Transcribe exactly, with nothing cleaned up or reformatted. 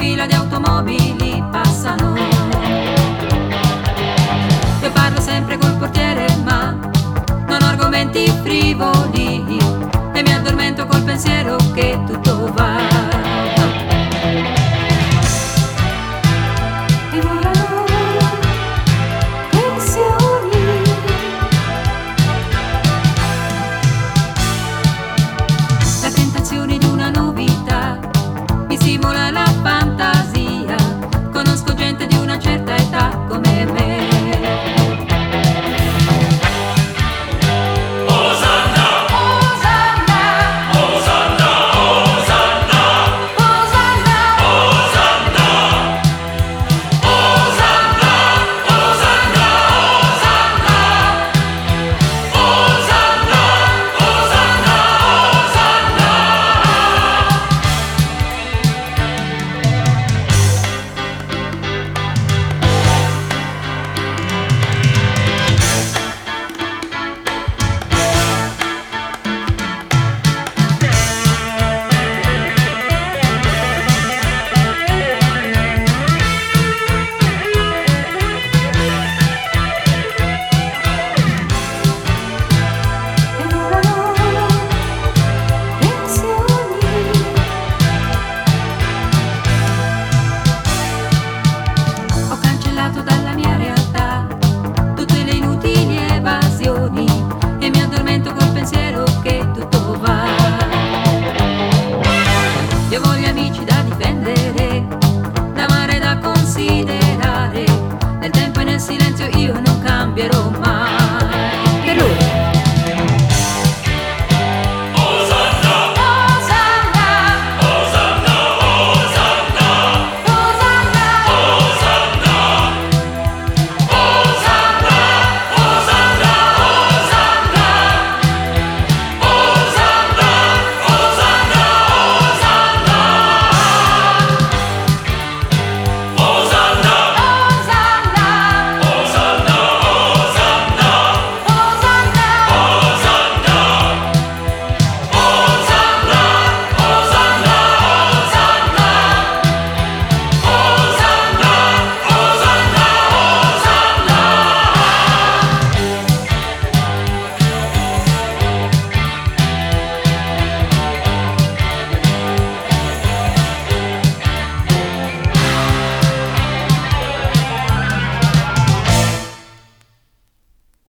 fila di automobili passano. Io parlo sempre col portiere ma non ho argomenti frivoli e mi addormento col pensiero che tutto va. E volano pensioni, la tentazione di una novità mi stimola la fantasia, conosco gente di una certa età come me. Dalla mia realtà tutte le inutili evasioni e mi addormento col pensiero che tutto va. Io voglio amici da difendere